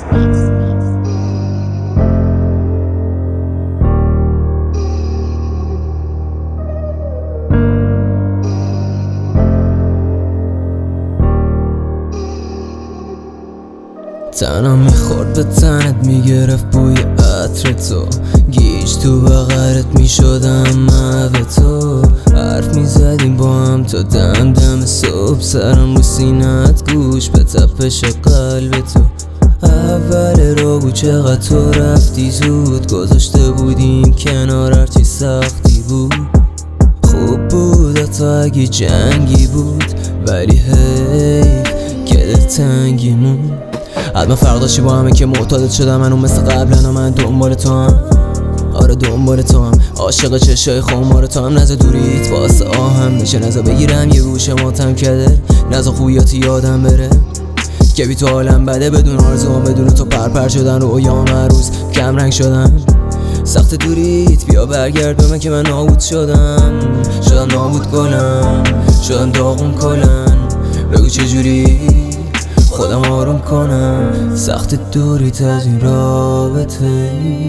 تنم میخورد به تنت میگرفت بوی عطر تو، گیج تو بغرت میشدم محو تو. حرف میزدیم با هم تا دم دم صبح، سرم رو سینت گوش به تپش قلب تو. اول را بود چقدر تو رفتی زود، گذاشته بودیم کنار هرچی سختی بود. خوب بود حتی اگه جنگی بود، ولی حیف که دلتنگی مون. حتما فرق داشتی با همه که معتادت شدم منو مثل قبلا. من دنبال تو هم، آره دنبال تو هم، عاشق چشای خمار تو هم. نزا دوریت واسه آهم بشه، نزا بگیرم یه گوشه ماتم کده، نزا خویاتی یادم بره که بی تو حالم بده. بدون آرزوام بدون تو پرپر شدن رویام هر روز کم رنگ شدن. سخت دوریت بیا برگرد به من که من نابود شدم نابود گلم، شدم داغون کلن. بگو چجوری خودم آروم کنم، سخت دوریت از این رابطه.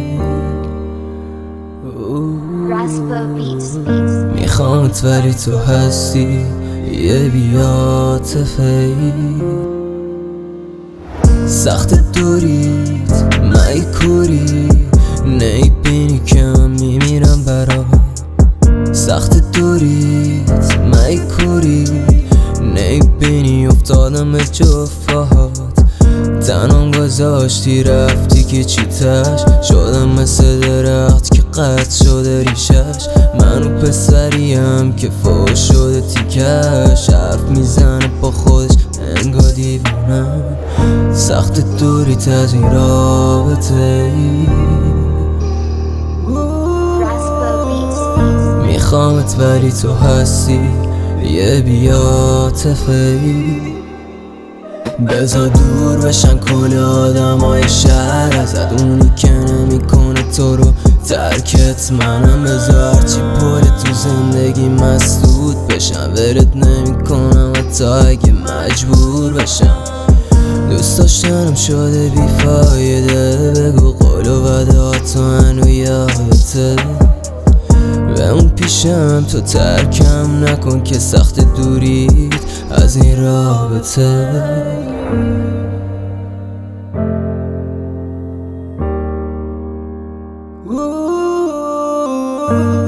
میخوامت ولی تو هستی یه بی‌عاطفه. سخت دوریت میکوری، نمیبینی که من میمیرم برات. سخت دوریت میکوری، نمیبینی افتادم به جفاهات. تنم گذاشتی رفتی که چیتش، شدم مثل درخت که قطع شده ریشش. منو پسریم که فوش شده تیکش، حرف میزنه با خودش انگار دیوانم. سخت دوریت از این رابطه. میخوامت ولی تو هستی یه بی‌عاطفه. بذار دور بشن کل آدمای شهر ازت، اونی که نمیکنه تو رو ترکت منم. بذار هرچی پل تو زندگی مسدود بشم، ولت نمیکنم حتی اگه مجبور بشم. دوست داشتنم شده بیفایده، بگو قول و وعده‌هاتو هنو یادته. بمون پیشم تو ترکم نکن که سخت دوریت از این رابطه.